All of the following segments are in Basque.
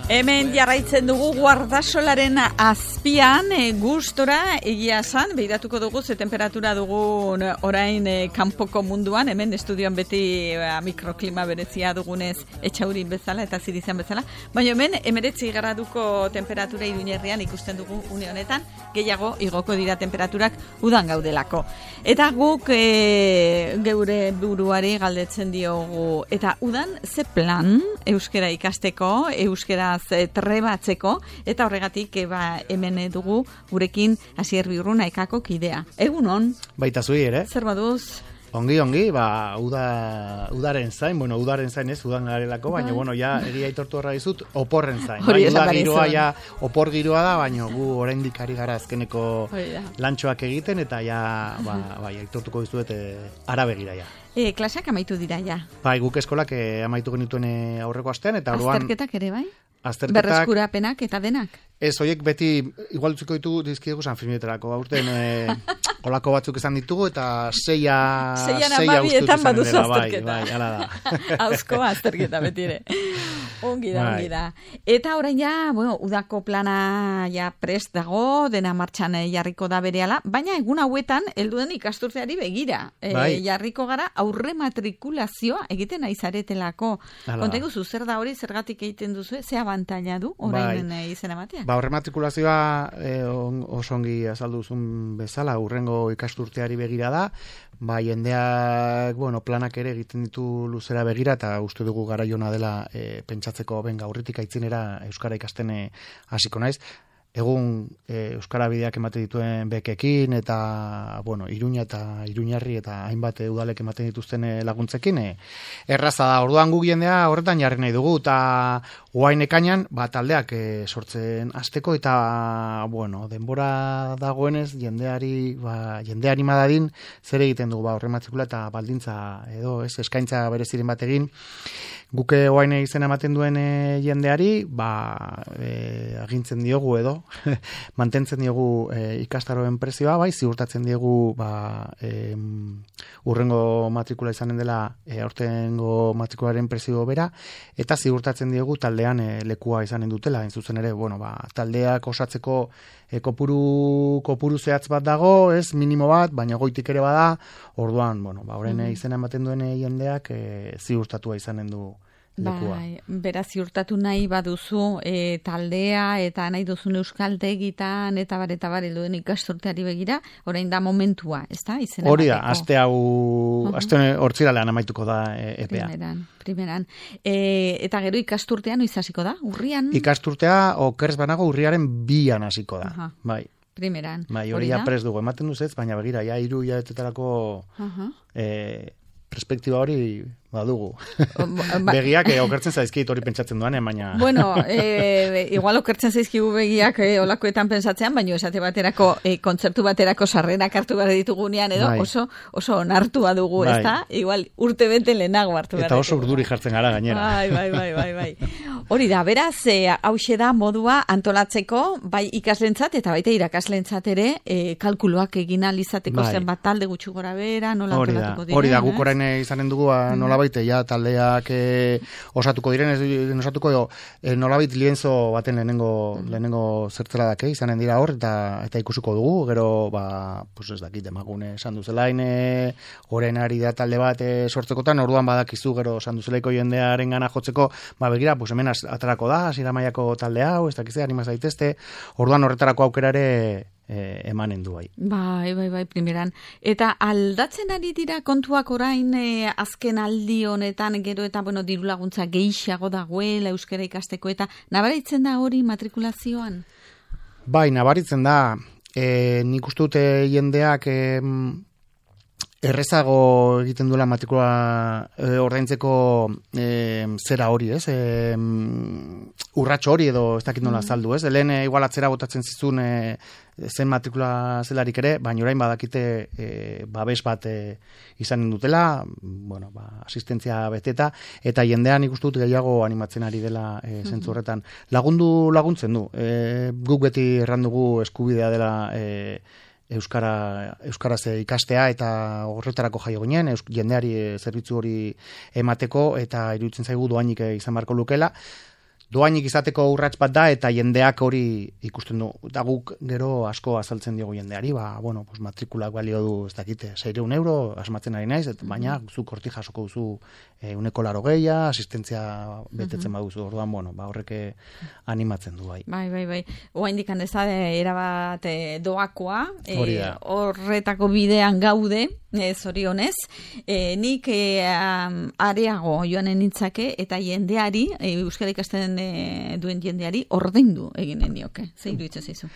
Hemen jarraitzen dugu guardasolaren azpian, gustora egia esan, behiratuko dugu ze temperatura dugun orain kanpoko munduan, hemen estudioan beti mikroklima berezia dugunez etxaurin bezala eta zirizan bezala, baina hemen 19 graduko temperatura Iruñerrian ikusten dugu une honetan, gehiago igoko dira temperaturak udan gaudelako. Eta guk geure buruari galdetzen diogu, eta udan ze plan euskera ikasteko, euskera trebatzeko, eta horregatik hemen dugu gurekin Asier Biurruna ekako kidea. Egunon? Baita zui ere. Zer baduz? Ongi, udaren zain, udaren zain ez, udan garelako, baina, ja, egia aitortu horra dizut, oporren zain. Uda giroa, opor giroa da, baina gu oraindik ari gara azkeneko lantxoak egiten, eta aitortuko dizuet arabegira, ja. Klaseak amaitu dira, ja? Bai, guk eskolak amaitu genituen aurreko astean, eta orduan... Azterketak ere, bai? Berreskurapenak eta denak? Ez, horiek beti, igual utziko ditu dizkidugu Sanfilmeterako, aurten olako batzuk izan ditugu, eta seia amabietan baduzu azterketa. Bai, ala da. Hausko azterketa beti ere. Ongi da. Eta orain udako plana prest dago, dena martxan jarriko da berehala, baina egun hauetan, helduen ikasturteari begira. Jarriko gara aurre matrikulazioa egiten aizaretelako. Konta iguzu, zer da hori, zergatik egiten duzu, ze abantaila du orain izen ematea? Aurre matrikulazioa oso ongi azalduzun bezala, urrengo ikasturteari begira da, jendeak, planak ere egiten ditu luzera begira, eta uste dugu garaiona dela pentsatzeko aurritik aitzinera euskara ikasten hasiko naiz. Egun euskara bideak emate dituen bekekin, eta, Iruña eta Iruñarri eta hainbat udalek ematen dituzten laguntzekin, erraza da, orduan guk jendea horretan jarri nahi dugu, eta oain ekainan, taldeak sortzen hasteko, eta, denbora dagoenez, jendeari madadin, zer egiten dugu, horre matrikula eta baldintza, edo, eskaintza bereziren bat egin, guke oaine izena ematen duen jendeari, agintzen diogu edo, mantentzen diogu ikastaroen prezioa, ziurtatzen diogu urrengo matrikula izanen dela aurtengo matrikularen prezio bera, eta ziurtatzen diogu taldean lekua izanen dutela, zuzen ere, taldeak osatzeko kopuru zehatz bat dago, ez minimo bat, baina goitik ere bada, orduan, horren izena ematen duen jendeak ziurtatua izanen du lekua. Beraz, ziurtatu nahi baduzu taldea eta nahi duzun euskaltegitan eta bar helduen ikasturteari begira, orain da momentua, ez da? Hori da, aste hortziralean amaituko da EPEA. Primeran. Eta gero ikasturtean noiz hasiko da? Urrian? Ikasturtea, okerz banago, urriaren 2an hasiko da. Bai. Primeran. Bai, hori ja prest dugu, ematen duz ez, baina begira, 3 hilabetetarako perspektiba hori badugu. Begiak okertzen zaizkit hori pentsatzen duan, baina... Igual okertzen zaizkigu begiak olakoetan pensatzean, baina esate baterako, kontzertu baterako sarrerak hartu behar ditugunean, edo oso onartua dugu, ez da? Igual urte bete lehenago hartu behar. Eta oso urduri jartzen gara gainera. Bai. Hori da, beraz, hauxe da modua antolatzeko, bai ikaslentzat eta baita irakaslentzat ere, kalkuloak egin alizateko zenbat talde gutxi gora bera, nola antolatuko dira. Hori da, guk orain izanen dugu nolabait, taldeak osatuko diren, nolabait lienzo baten lehenengo zertzeladak izanen dira hor, eta ikusiko dugu, gero, ez dakit, emagune sanduzelain, orain ari da talde bat sortzekotan, orduan badakizu, gero sanduzelaiko jendearen gana jotzeko, begira, hemen atarako da, hasiera mailako talde hau, ez dakize, anima zaitezte, orduan horretarako aukerare emanen du bai. Bai, primeran. Eta aldatzen ari dira kontuak orain azken aldi honetan, gero eta, diru laguntza gehiago dagoela euskara ikasteko, eta nabaritzen da hori matrikulazioan? Bai, nabaritzen da. Nik uste dute jendeak errezago egiten duela matrikula ordaintzeko zera hori, ez? Urratxo hori edo ez dakit nola azaldu, ez? Lehen igual atzera botatzen zizun zen matrikula zelarik ere, baina orain badakite babes bat izanen dutela, asistentzia beteta, eta jendean ikustut gehiago animatzen ari dela zentzu horretan. Laguntzen du. Guk beti errandugu eskubidea dela euskaraz ikastea eta horretarako jaio ginen, jendeari zerbitzu hori emateko eta iruditzen zaigu doainik izan beharko lukela. doainik izateko urrats bat da, eta jendeak hori ikusten du. Eta guk gero asko azaltzen diogu jendeari, pues matrikulak balio du, ez dakite, 600 euro, asmatzen ari naiz, baina zuk hortik jasoko duzu 180, asistentzia betetzen baduzu, orduan, horrek animatzen du, bai. Bai. Oa indikan ez da, erabat doakoa, horretako bidean gaude, zorionez, nik areago joanen nintzake, eta jendeari, euskara ikasten duen jendeari, ordaindu eginen nioke. Zer iruditzen zaizu?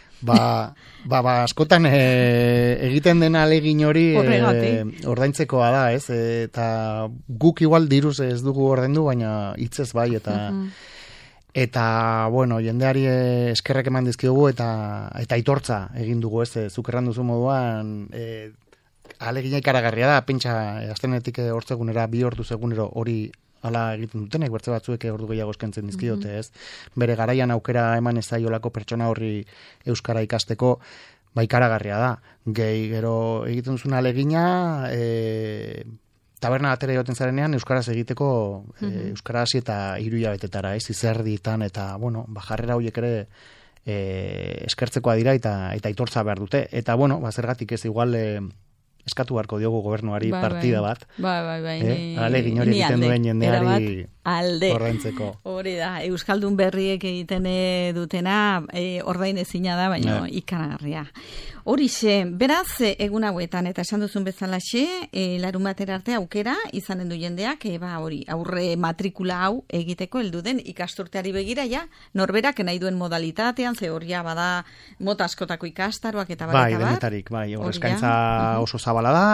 Askotan egiten den ahalegin hori ordaintzekoa da, ez? Eta guk igual diruz ez dugu ordaindu, baina hitzez bai, eta jendeari eskerrek eman dizkiogu eta aitortza egin dugu, ez? Zuk erran duzu moduan, ahalegina ikaragarria da, pentsa astenetik hortzegunera, 2 orduz egunero hori hala egiten dutenek, bertze batzuek ordu gehiago eskentzen dizkiote, ez? Bere garaian aukera eman ez zaiolako pertsona horri euskara ikasteko, ikaragarria da. Gero egiten duzun ahalegina, taberna batera joten zarenean euskaraz egiteko, euskara hasi eta 3 hilabetetara, ez? Izerditan eta, jarrera horiek ere eskertzekoa dira eta aitortza behar dute. Eta, zergatik ez igual eskatu beharko diogu gobernuari partida bat. Bai. Ahalegin hori egiten duen jendeari ordaintzeko. Hori da, euskaldun berriek egiten dutena ordainezina da, baina ikaragarria. Horixe, beraz, egun hauetan, eta esan duzun bezalaxe, larunbatera arte aukera izanen du jendeak, aurre matrikula hau egiteko heldu den ikasturteari begira, norberak nahi duen modalitatean, ze horia bada mota askotako ikastaroak eta bai, denetarik, eskaintza oso zabala da,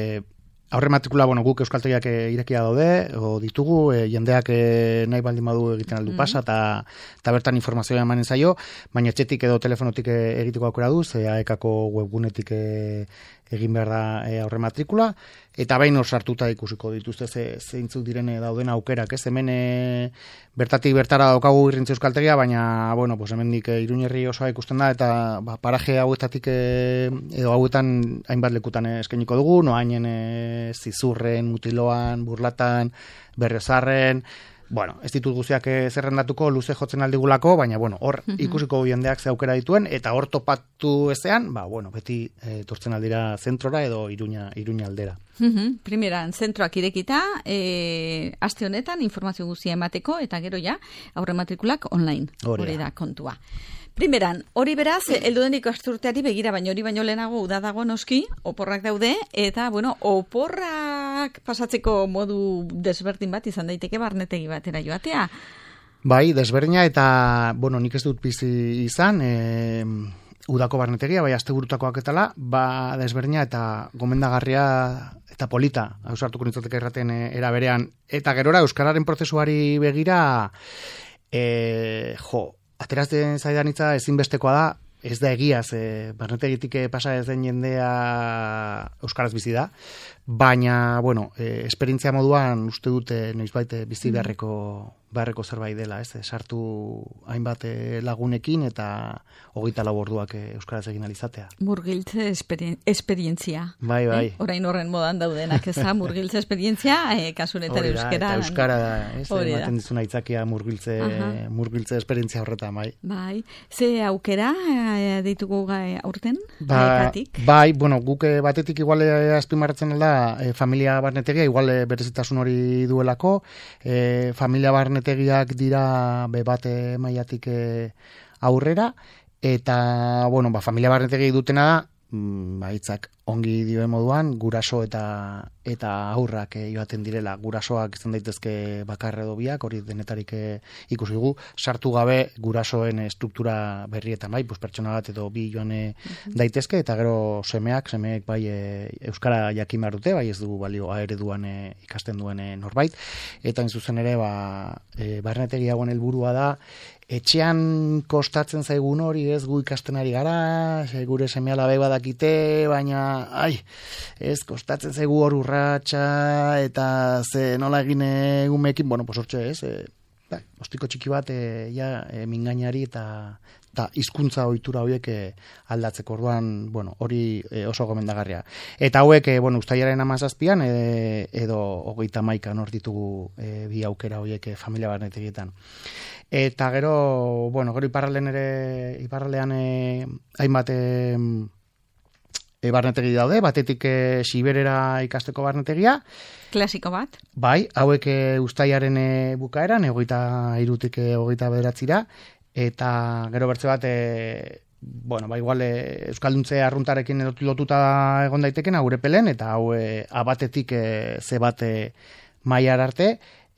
aurre matrikula, guk euskaltegiak irekia daude, ditugu, jendeak nahi baldin badu egiten aldu pasa, eta bertan informazioa emanen zaio, baina etxetik edo telefonotik egiteko aukera du, AEK-ko webgunetik egin behar da aurre matrikula, eta behin hor sartuta ikusiko dituzte zeintzuk diren dauden aukerak, ez? Hemen bertatik bertara daukagu Irrintze euskaltegia, baina, hemendik Iruñerri osoa ikusten da, eta paraje hauetatik edo hauetan hainbat lekutan eskainiko dugu, noainen Zizurren, Mutiloan, Burlatan, Berriozarren, ez ditut guztiak zerrendatuko, luze jotzen aldigulako, baina, hor ikusiko jendeak ze aukera dituen, eta hor topatu ezean, beti tortzen aldira zentrora edo Iruña aldera. Primeran, zentroak irekita, aste honetan informazio guztia emateko, eta gero aurre matrikulak online. Hori da kontua. Primeran, hori beraz, elduden ikasturteari begira, baina hori baino lehenago uda dago noski, oporrak daude, eta, oporrak pasatzeko modu desberdin bat izan daiteke barnetegi batera joatea. Bai, desberdina, eta, nik ez dut bizi izan, udako barnetegia, bai, asteburutakoak etala, desberdina eta gomendagarria eta polita, hausartuko nintzateke erraten era berean, eta gerora, euskararen prozesuari begira, aterazten zaidanitza ezinbestekoa da, ez da egiaz, barnetegitik pasa ez den jendea euskaraz bizi da, baina, esperientzia moduan uste dute noizbait bizi beharreko zerbait dela, ez? Sartu hainbat lagunekin eta 24 orduak euskaraz egin alizatea. Murgiltze esperientzia. Bai. Orain horren modan daudenak, ez da? Murgiltze esperientzia, kasunetan euskara. Euskara da, ez? Ematen dizuna aitzakia murgiltze esperientzia horretan, bai. Bai. Ze aukera ditugu aurten? Bai, guk batetik igual azpimarratzen da familia barnetegia, igual berezitasun hori duelako, familia barnetegiak dira bate mailatik aurrera, eta, familia barnetegi dutena da, hitzak ongi dioen moduan, guraso eta aurrak joaten direla. Gurasoak izan daitezke bakar edo biak, hori denetarik ikusi dugu, sartu gabe gurasoen struktura berrietan, bai, pertsona bat edo bi joan daitezke, eta gero semeek bai euskara jakin behar dute, bai ez du balio ereduan ikasten duen norbait, eta in zuzen ere barnetegi hauen helburua da, etxean kostatzen zaigun hori, ez gu ikasten ari gara, gure seme-alabe badakite, baina ez kostatzen zaigu hor urratsa eta nola egin umeekin, hortxe ez, ostiko txiki bat mingainari eta hizkuntza ohitura horiek aldatzeko. Orduan, hori oso gomendagarria. Eta hauek, uztailaren 17an edo 31an hor ditugu bi aukera horiek familia barnetegietan. Eta gero, gero iparraldean hainbat barnetegi daude, batetik Siberera ikasteko barnetegia. Klasiko bat? Bai, hauek uztailaren bukaeran, 23-tik 29-ra, eta gero bertze bat, igual Euskalduntze arruntarekin lotuta egon daiteken, Urepelen, eta hau abatetik ze bat mailar arte,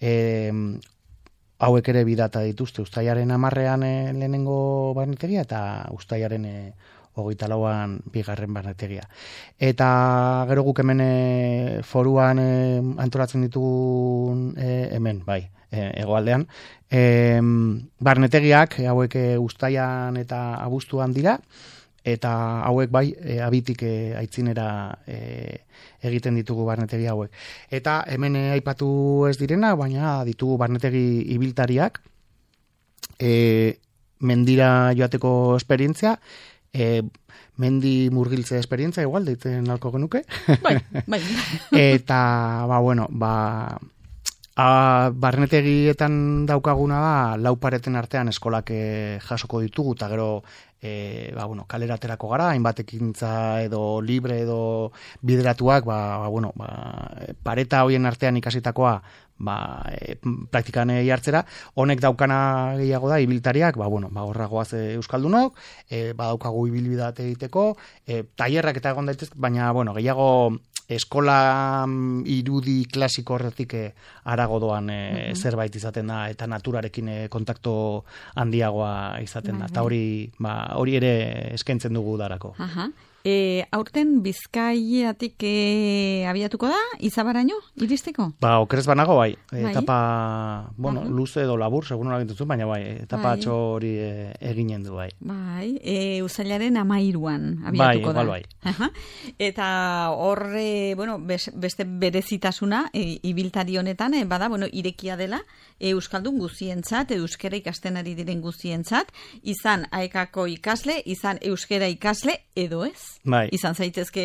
hauek ere bidata dituzte, uztailaren 10ean lehenengo barnetegia, eta uztailaren 24an bigarren barnetegia. Eta gero guk hemen foruan antolatzen ditugun hemen, bai, hegoaldean. Barnetegiak hauek uztailan eta abuztuan dira, eta hauek bai, abitik aitzinera egiten ditugu barnetegi hauek. Eta hemen aipatu ez direna, baina ditugu barnetegi ibiltariak, mendira joateko esperientzia, mendi murgiltze esperientzia igual deitzen alko genuke. Bai. Eta barnetegietan daukaguna da 4 pareten artean eskolak jasoko ditugu, eta gero kalera aterako gara, hainbat ekintza edo libre edo bideratuak, pareta hoien artean ikasitakoa praktikan jartzera. Honek daukana gehiago da ibiltariak, horra goaz euskaldunok, badaukagu ibilbide bat egiteko, tailerrak eta egon daitezke, baina gehiago eskola irudi klasiko horretik harago doan zerbait izaten da, eta naturarekin kontakto handiagoa izaten da, eta hori ere eskaintzen dugu darako. Aurten Bizkaiatik abiatuko da, Izabaraino, iristeko? Okerez banago, bai. Etapa, luze edo labur, segun nola gintuzu, baina etapa atxo hori eginen du, bai. Usailaren 13an abiatuko da. Bai. Eta horre, beste berezitasuna, ibiltari honetan, irekia dela, euskaldun guzientzat, euskera ikasten ari diren guzientzat, izan aekako ikasle, izan euskera ikasle, edo ez? Bai. Izan zaitezke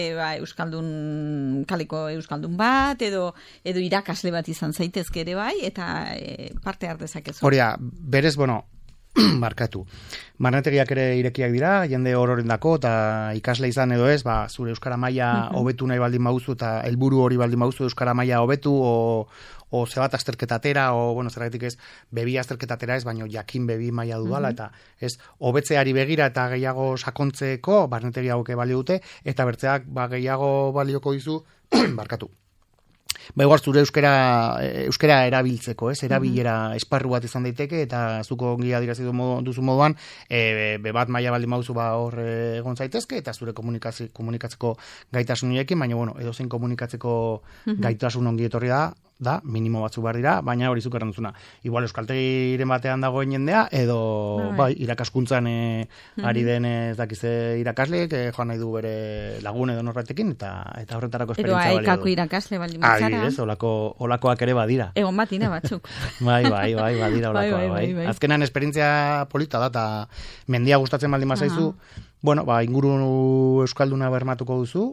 kaliko euskaldun bat, edo irakasle bat izan zaitezke ere bai, eta parte hartezakezu. Horia, berez, markatu. Barnetegiak ere irekiak dira, jende hororendako, eta ikasle izan edo ez, zure euskara maila hobetu nahi baldin baduzu, eta helburu hori baldin baduzu euskara maila hobetu, o zebat azterketatera, zergatik ez, bebi azterketatera ez, baino jakin bebi maila dudala, eta ez, hobetzeari begira eta gehiago sakontzeko, barnetegi hauke balio dute, eta bertzeak gehiago balioko dizu, barkatu. Igual zure euskera erabiltzeko, ez? Erabilera esparru bat izan daiteke, eta zuko ongi adirazi duzu moduan, bat maila baldin mauzu hor egon zaitezke, eta zure komunikatzeko gaitasuniekin, baina edozein komunikatzeko gaitasun ongi etorri da, minimo batzu behar dira, baina hori zukerran duzuna. Igual euskaltegiren batean dagoen jendea, edo irakaskuntzan ari den ez dakize irakasleek, joan nahi du bere lagun edo norbatekin, eta horretarako esperientzia balio du. Edo aekako irakasle baldin batzara. Adibidez, olakoak ere badira. Egon batira batzuk. Bai, badira olakoak, bai. Azkenan esperientzia polita da, eta mendia gustatzen baldin bazaizu, inguru euskalduna bermatuko duzu,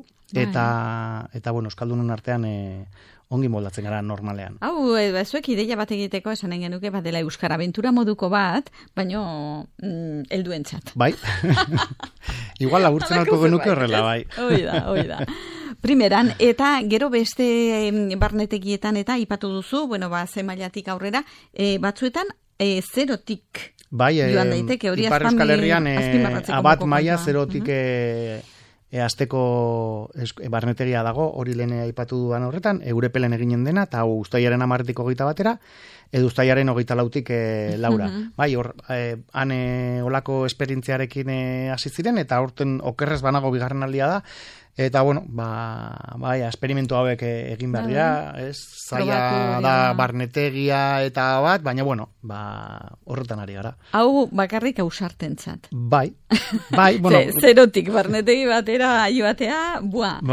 eta euskaldunon artean ongi moldatzen gara normalean. Hau, zuek ideia bat egiteko esanen genuke bat dela euskara abentura moduko bat, baino helduentzat. Bai. Igual laburtzen alko genuke horrela, bai. Hoi da. Primeran, eta gero beste barnetegietan eta ipatu duzu, ze mailatik aurrera, batzuetan zerotik joan daiteke, hori Ipar Euskal Herrian abat maila zerotik asteko barnetegia dago, hori lehen aipatu duan horretan, Urepelen eginen dena, eta uztailaren 10-tik 21-era, edo uztailaren 24-tik 4. Bai, han olako esperientziarekin hasi ziren, eta horten okerrez banago bigarren aldia da, eta esperimentu hauek egin behar dira, zaila da barnetegia eta bat, baina horretan ari gara. Hau bakarrik ausartentzat. Bai. Zerotik barnetegi batera joatea,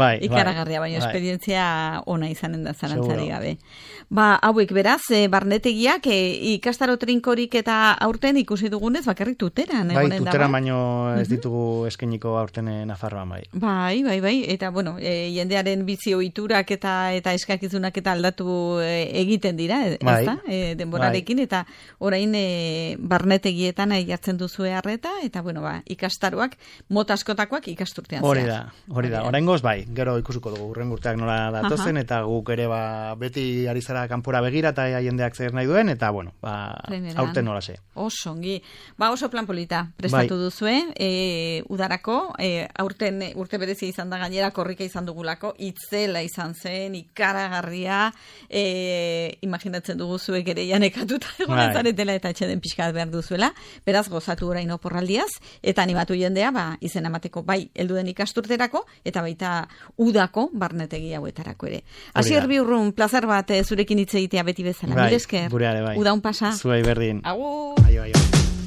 ikaragarria, baina esperientzia ona izanen da zarantzari gabe. Hauek beraz, barnetegi barnetegiak ikastaro trinkorik eta aurten ikusi dugunez bakarrik Tuteran. Bai, Tuteran baino ez ditugu eskeniko aurten Nafarroan bai. Bai, eta bueno, jendearen bizi ohiturak eta eskakizunak eta aldatu egiten dira, ezta? Denborarekin eta orain barnetegietan jartzen duzu harreta eta bueno, ikastaroak mota askotakoak ikasturtean zehar. Hori da. Oraingoz bai, gero ikusiko dugu urrengo urteak nola datozen eta guk ere beti ari zara kanpora begira eta jendeak zer nahi duen eta bueno, aurten nola ze. Oso ongi. Oso plan polita prestatu duzue, udarako, aurten urte berezia izan da gainera korrika izan dugulako, itzela izan zen, ikaragarria, imaginatzen dugu zuek ere janekatuta egonen zaretela eta etxeden pixkat behar duzuela, beraz gozatu orain oporraldiaz, eta animatu jendea, izen emateko bai helduen ikasturterako, eta baita udako barnetegi hauetarako ere. Asier Biurrun, plazer bat zurekin hitz egitea beti bezala. Mire esker, gureare bai. Udaun pasa. Zuei berdin. Agur! Aio.